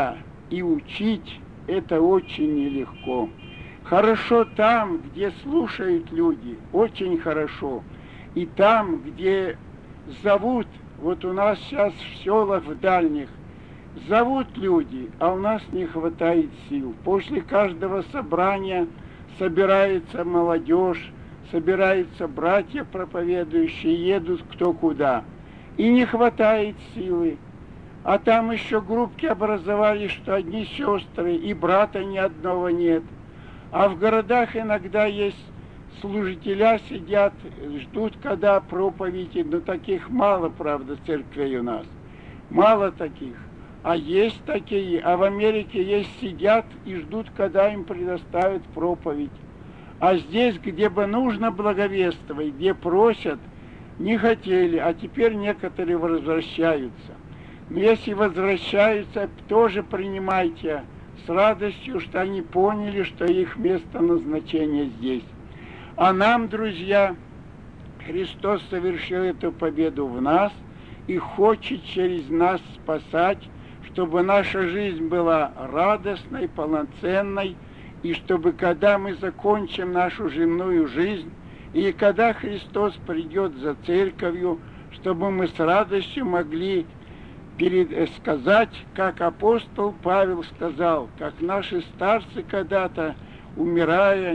и учить это очень нелегко. Хорошо там, где слушают люди, очень хорошо. И там, где зовут, вот у нас сейчас в селах в дальних, зовут люди, а у нас не хватает сил. После каждого собрания собирается молодежь, собираются братья проповедующие, едут кто куда. И не хватает силы. А там еще группки образовались, что одни сестры, и брата ни одного нет. А в городах иногда есть служителя, сидят, ждут, когда проповеди, но таких мало, правда, церквей у нас. Мало таких. А есть такие, а в Америке есть сидят и ждут, когда им предоставят проповедь. А здесь, где бы нужно благовествовать, где просят, не хотели, а теперь некоторые возвращаются. Но если возвращаются, тоже принимайте с радостью, что они поняли, что их место назначения здесь. А нам, друзья, Христос совершил эту победу в нас и хочет через нас спасать, чтобы наша жизнь была радостной, полноценной, и чтобы, когда мы закончим нашу земную жизнь, и когда Христос придет за церковью, чтобы мы с радостью могли сказать, как апостол Павел сказал, как наши старцы когда-то, умирая,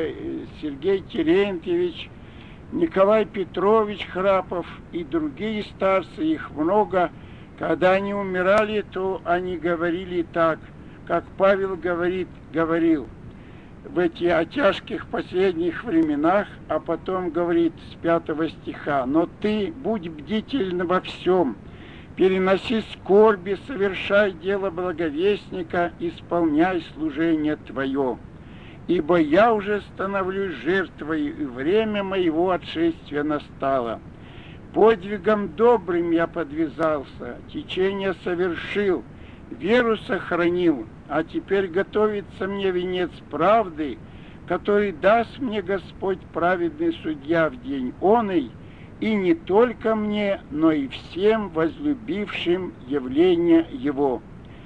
Сергей Терентьевич, Николай Петрович Храпов и другие старцы, их много, когда они умирали, то они говорили так, как Павел говорил в эти тяжких последних временах, а потом говорит с 5 стиха: «Но ты будь бдителен во всем, переноси скорби, совершай дело благовестника, исполняй служение твое. Ибо я уже становлюсь жертвой, и время моего отшествия настало. Подвигом добрым я подвязался, течение совершил, веру сохранил, а теперь готовится мне венец правды, который даст мне Господь праведный судья в день оный, и не только мне, но и всем возлюбившим явление Его».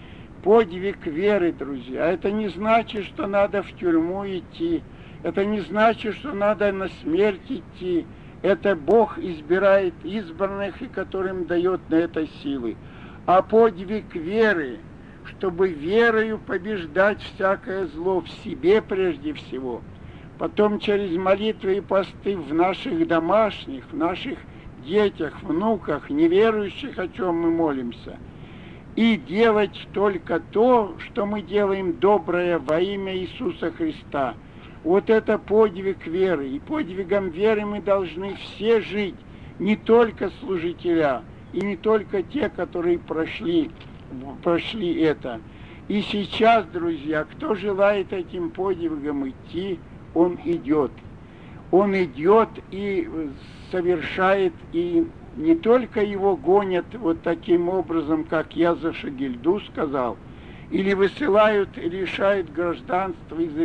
Подвиг веры, друзья, это не значит, что надо в тюрьму идти, это не значит, что надо на смерть идти. Это Бог избирает избранных, и которым дает на это силы. А подвиг веры, чтобы верою побеждать всякое зло в себе прежде всего, потом через молитвы и посты в наших домашних, в наших детях, внуках, неверующих, о чем мы молимся, и делать только то, что мы делаем доброе во имя Иисуса Христа. Вот это подвиг веры. И подвигом веры мы должны все жить, не только служителя, и не только те, которые прошли это. И сейчас, друзья, кто желает этим подвигом идти, он идет. Он идет и совершает, и не только его гонят вот таким образом, как я за Шагильду сказал, или высылают, лишают гражданства из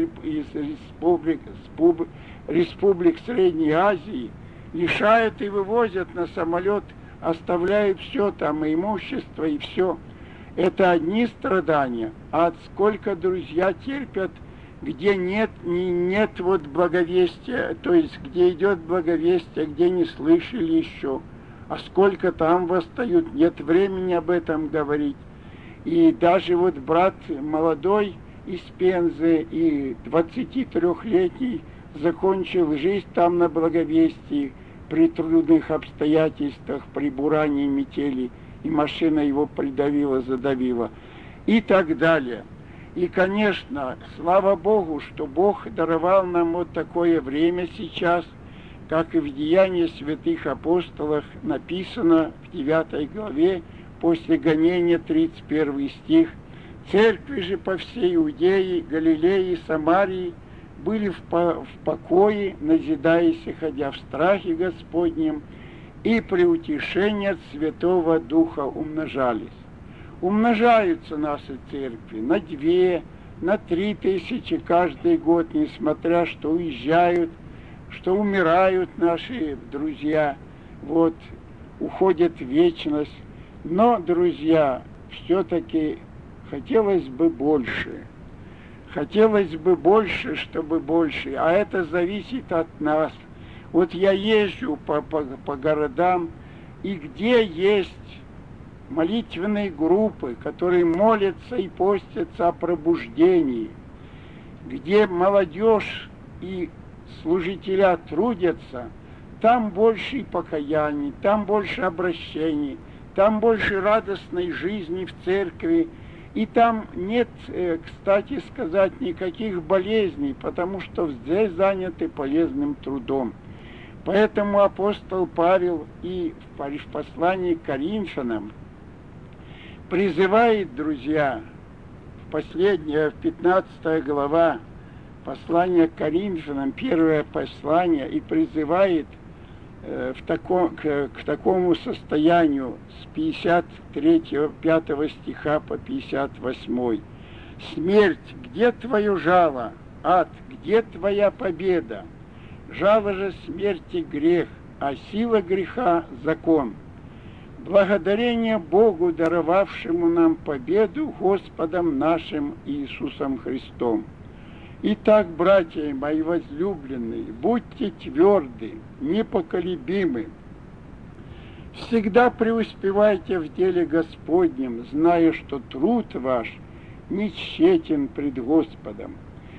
республик Средней Азии, лишают и вывозят на самолет, оставляют все там, и имущество, и все. Это одни страдания, а сколько, друзья, терпят, где нет вот благовестия, то есть где идет благовестие, где не слышали еще, а сколько там восстают, нет времени об этом говорить. И даже вот брат молодой из Пензы и 23-летний закончил жизнь там на благовестии при трудных обстоятельствах, при бурании метели, и машина его придавила, задавила и так далее. И, конечно, слава Богу, что Бог даровал нам вот такое время сейчас, как и в Деянии святых апостолов написано в 9 главе, после гонения 31 стих: «Церкви же по всей Иудее, Галилее и Самарии были в покое, назидаясь и ходя в страхе Господнем, и при утешении от Святого Духа умножались». Умножаются наши церкви на 2, на 3 тысячи каждый год, несмотря что уезжают, что умирают наши друзья, вот, уходят в вечность. Но, друзья, все-таки хотелось бы больше. Хотелось бы больше, чтобы больше, а это зависит от нас. Вот я езжу по городам, и где есть молитвенные группы, которые молятся и постятся о пробуждении, где молодежь и служителя трудятся, там больше покаяний, там больше обращений, там больше радостной жизни в церкви, и там нет, кстати сказать, никаких болезней, потому что здесь заняты полезным трудом. Поэтому апостол Павел и в послании к Коринфянам призывает, друзья, в 15 глава послания к Коринфянам, первое послание, и призывает к такому состоянию с 5 стиха по 58. «Смерть, где твое жало? Ад, где твоя победа? Жало же смерти грех, а сила греха закон. Благодарение Богу, даровавшему нам победу Господом нашим Иисусом Христом. Итак, братья мои возлюбленные, будьте тверды, непоколебимы. Всегда преуспевайте в деле Господнем, зная, что труд ваш не тщетен пред Господом».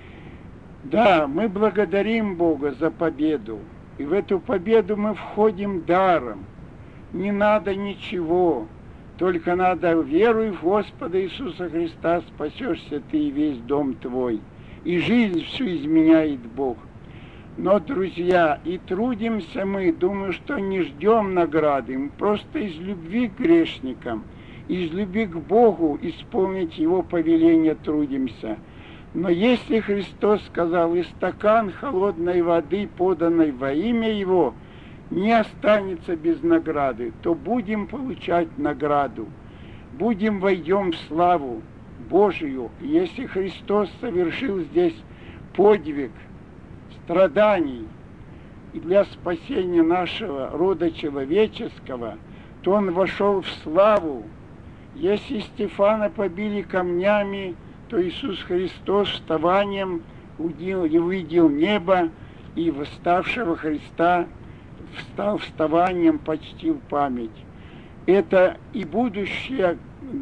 Да, мы благодарим Бога за победу, и в эту победу мы входим даром. Не надо ничего, только надо веруй в Господа Иисуса Христа, спасешься ты и весь дом твой. И жизнь всю изменяет Бог. Но, друзья, и трудимся мы, думаю, что не ждем награды, мы просто из любви к грешникам, из любви к Богу исполнить Его повеление трудимся. Но если Христос сказал, и стакан холодной воды, поданной во имя Его, не останется без награды, то будем получать награду, войдем в славу Божию. Если Христос совершил здесь подвиг страданий и для спасения нашего рода человеческого, то Он вошел в славу. Если Стефана побили камнями, то Иисус Христос вставанием увидел небо, и восставшего Христа вставанием почтил память. Это и будущее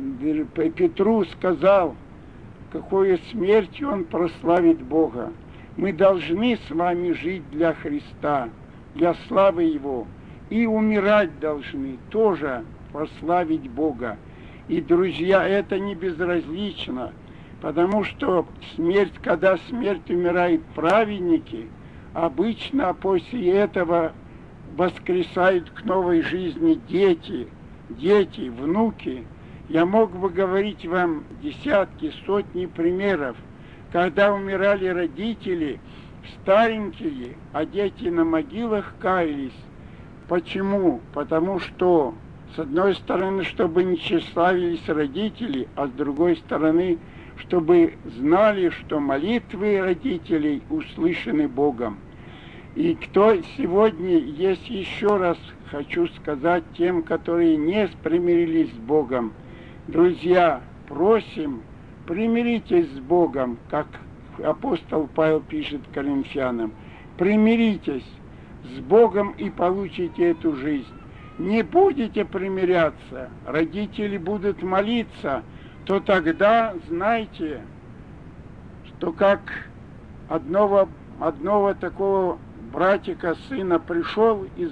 Петру сказал, какой смертью он прославит Бога. Мы должны с вами жить для Христа, для славы Его, и умирать должны тоже прославить Бога. И, друзья, это не безразлично, потому что когда смерть умирают праведники, обычно после этого воскресают к новой жизни дети, внуки. Я мог бы говорить вам десятки, сотни примеров, когда умирали родители, старенькие, а дети на могилах каялись. Почему? Потому что, с одной стороны, чтобы не тщеславились родители, а с другой стороны, чтобы знали, что молитвы родителей услышаны Богом. И кто сегодня есть, еще раз хочу сказать тем, которые не примирились с Богом. Друзья, просим, примиритесь с Богом, как апостол Павел пишет Коринфянам. Примиритесь с Богом и получите эту жизнь. Не будете примиряться, родители будут молиться, то тогда знайте, что как одного такого братика, сына пришел из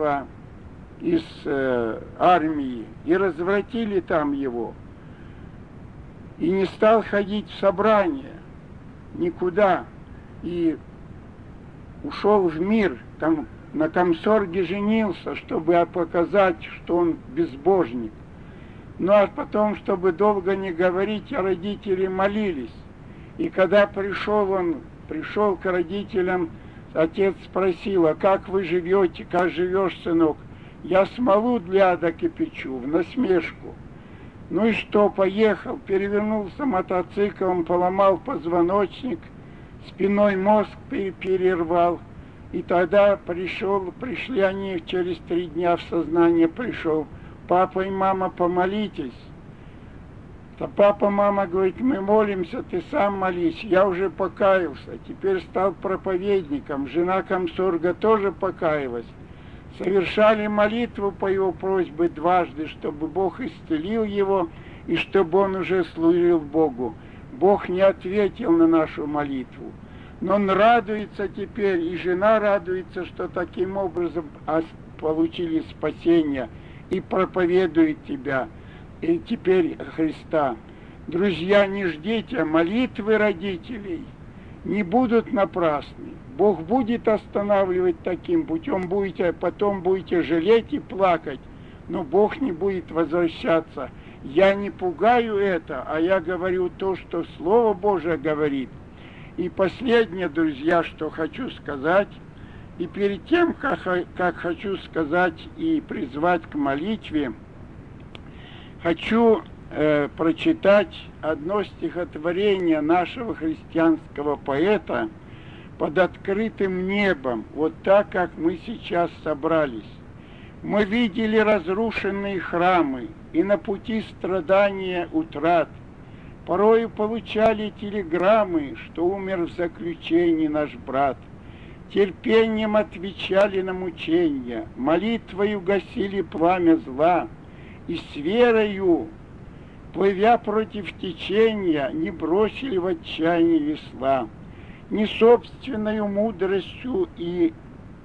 армии, и развратили там его, и не стал ходить в собрание никуда, и ушел в мир, там на комсорге женился, чтобы показать, что он безбожник. Ну а потом, чтобы долго не говорить, родители молились. И когда пришел к родителям, отец спросил: а как вы живете, как живешь, сынок? Я смолу для ада кипячу, в насмешку. Ну и что, поехал, перевернулся мотоциклом, поломал позвоночник, спиной мозг перервал. И тогда пришли они, через 3 дня в сознание пришел: папа и мама, помолитесь. То папа, мама говорит, мы молимся, ты сам молись. Я уже покаялся, теперь стал проповедником. Жена комсорга тоже покаялась. Совершали молитву по его просьбе дважды, чтобы Бог исцелил его и чтобы он уже служил Богу. Бог не ответил на нашу молитву. Но он радуется теперь, и жена радуется, что таким образом получили спасение и проповедует тебя, и теперь Христа. Друзья, не ждите, молитвы родителей не будут напрасны. Бог будет останавливать таким путем, потом будете жалеть и плакать, но Бог не будет возвращаться. Я не пугаю это, а я говорю то, что Слово Божие говорит. И последнее, друзья, что хочу сказать, и перед тем, как хочу сказать и призвать к молитве, хочу прочитать одно стихотворение нашего христианского поэта «Под открытым небом», вот так, как мы сейчас собрались. Мы видели разрушенные храмы и на пути страдания утрат. Порою получали телеграммы, что умер в заключении наш брат. Терпением отвечали на мучения, молитвою гасили пламя зла, и с верою, плывя против течения, не бросили в отчаянии весла. Не собственною мудростью и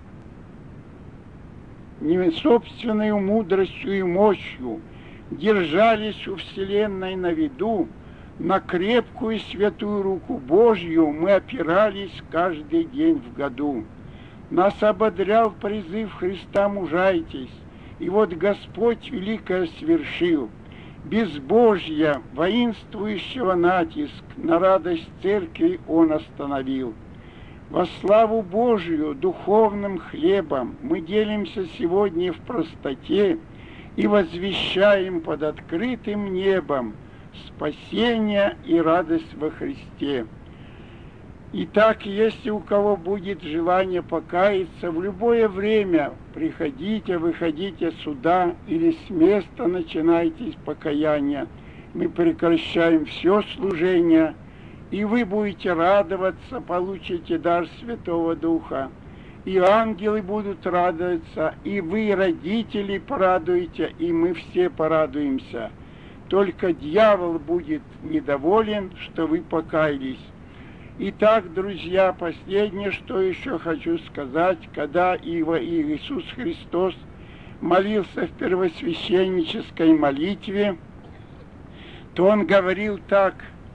мощью держались у вселенной на виду, на крепкую святую руку Божью мы опирались каждый день в году. Нас ободрял призыв Христа мужайтесь, и вот Господь великое свершил. Безбожья, воинствующего натиск, на радость церкви Он остановил. Во славу Божию духовным хлебом мы делимся сегодня в простоте и возвещаем под открытым небом спасение и радость во Христе. Итак, если у кого будет желание покаяться, в любое время приходите, выходите сюда или с места начинайте покаяние. Мы прекращаем все служение, и вы будете радоваться, получите дар Святого Духа. И ангелы будут радоваться, и вы, родители, порадуете, и мы все порадуемся. Только дьявол будет недоволен, что вы покаялись. Итак, друзья, последнее, что еще хочу сказать, когда Иисус Христос молился в первосвященнической молитве, то Он говорил так,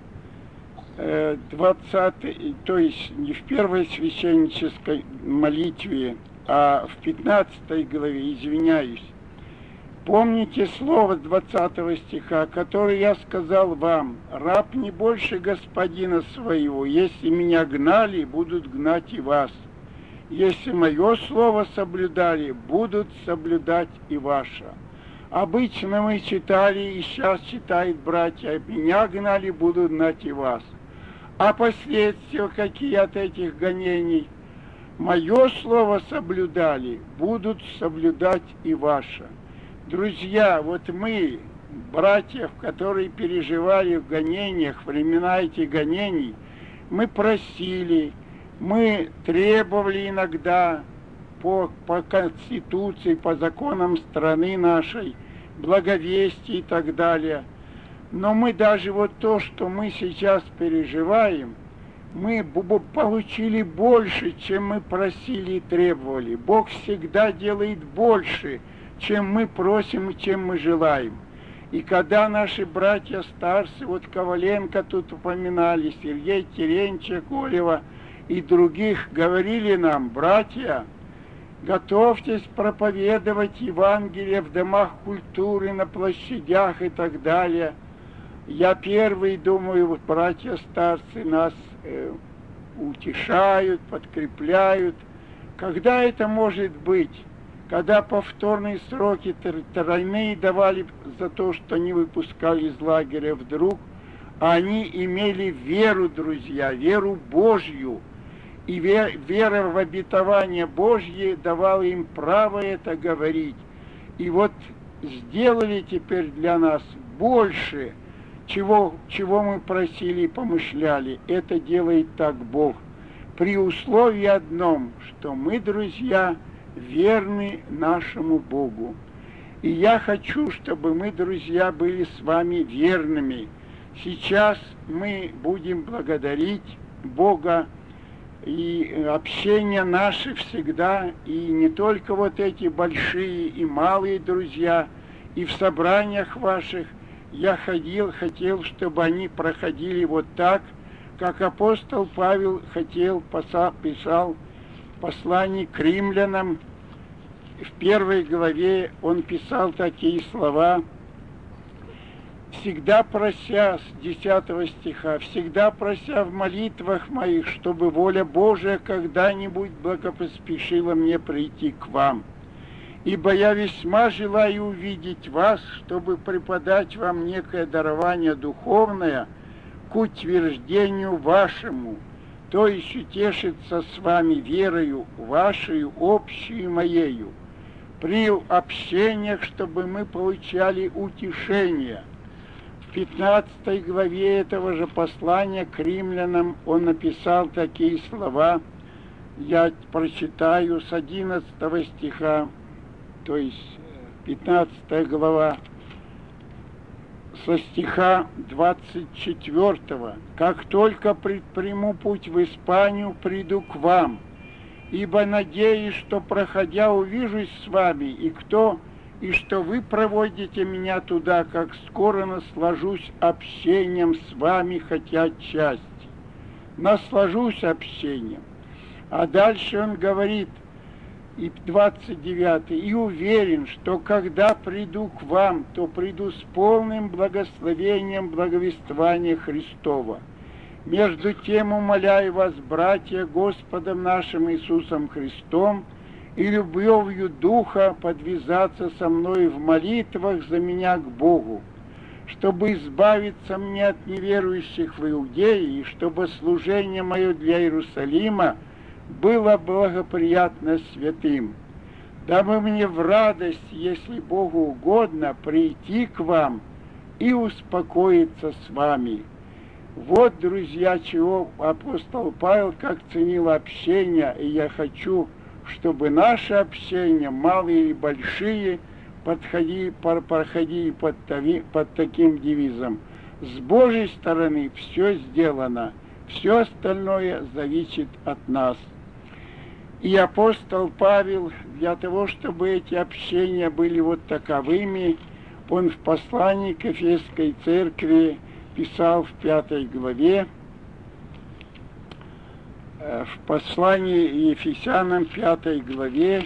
20, то есть не в первой священнической молитве, а в 15 главе, извиняюсь. Помните слово 20 стиха, которое я сказал вам: «Раб не больше господина своего, если меня гнали, будут гнать и вас. Если мое слово соблюдали, будут соблюдать и ваше». Обычно мы читали, и сейчас читают братья: «Меня гнали, будут гнать и вас». А последствия какие от этих гонений? «Мое слово соблюдали, будут соблюдать и ваше». Друзья, вот мы, братьев, которые переживали в гонениях, времена этих гонений, мы просили, мы требовали иногда по Конституции, по законам страны нашей, благовестия и так далее. Но мы даже вот то, что мы сейчас переживаем, мы получили больше, чем мы просили и требовали. Бог всегда делает больше, чем мы просим и чем мы желаем. И когда наши братья старцы, вот Коваленко тут упоминали, Сергей Теренчик, Олева и других, говорили нам: братья, готовьтесь проповедовать Евангелие в домах культуры, на площадях и так далее. Я первый думаю, вот братья старцы нас утешают, подкрепляют. Когда это может быть? Когда повторные сроки тройные давали за то, что они выпускали из лагеря вдруг, а они имели веру, друзья, веру Божью. И вера в обетование Божье давала им право это говорить. И вот сделали теперь для нас больше, чего мы просили и помышляли. Это делает так Бог. При условии одном, что мы, друзья, верны нашему Богу. И я хочу, чтобы мы, друзья, были с вами верными. Сейчас мы будем благодарить Бога, и общение наше всегда, и не только вот эти большие и малые друзья, и в собраниях ваших я хотел, чтобы они проходили вот так, как апостол Павел писал послание к римлянам. В 1 главе он писал такие слова: «Всегда прося», с 10 стиха, «всегда прося в молитвах моих, чтобы воля Божия когда-нибудь благопоспешила мне прийти к вам. Ибо я весьма желаю увидеть вас, чтобы преподать вам некое дарование духовное к утверждению вашему, то есть утешиться с вами верою вашей общей моею, при общениях, чтобы мы получали утешение». В 15 главе этого же послания к римлянам он написал такие слова, я прочитаю с 11 стиха, то есть 15 глава, со стиха 24. «Как только предприму путь в Испанию, приду к вам, ибо надеюсь, что, проходя, увижусь с вами, и что вы проводите меня туда, как скоро наслажусь общением с вами, хотя отчасти». Наслажусь общением. А дальше он говорит, и 29, «И уверен, что когда приду к вам, то приду с полным благословением благовествования Христова. Между тем умоляю вас, братья, Господом нашим Иисусом Христом и любовью Духа подвязаться со мной в молитвах за меня к Богу, чтобы избавиться мне от неверующих в Иудее, и чтобы служение мое для Иерусалима было благоприятно святым, дабы мне в радость, если Богу угодно, прийти к вам и успокоиться с вами». Вот, друзья, чего апостол Павел как ценил общение, и я хочу, чтобы наше общение, малые и большие, проходили под таким девизом: с Божьей стороны все сделано, все остальное зависит от нас. И апостол Павел, для того, чтобы эти общения были вот таковыми, он в послании к Ефесской церкви писал в 5 главе, в послании Ефесянам 5 главе,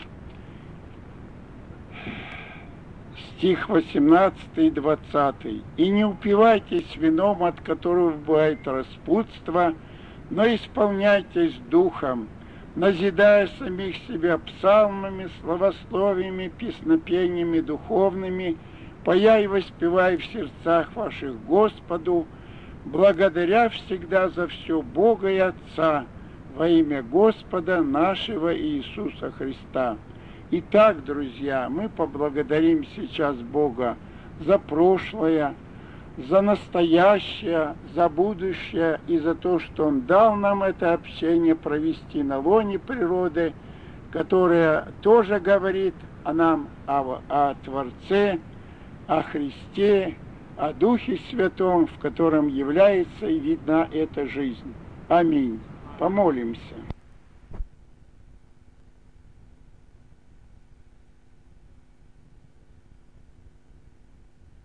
стих 18 и 20. «И не упивайтесь вином, от которого бывает распутство, но исполняйтесь духом, назидая самих себя псалмами, словословиями, песнопениями духовными, поя и воспевая в сердцах ваших Господу, благодаря всегда за все Бога и Отца во имя Господа нашего Иисуса Христа». Итак, друзья, мы поблагодарим сейчас Бога за прошлое, за настоящее, за будущее и за то, что Он дал нам это общение провести на лоне природы, которая тоже говорит о нам, о Творце, о Христе, о Духе Святом, в котором является и видна эта жизнь. Аминь. Помолимся.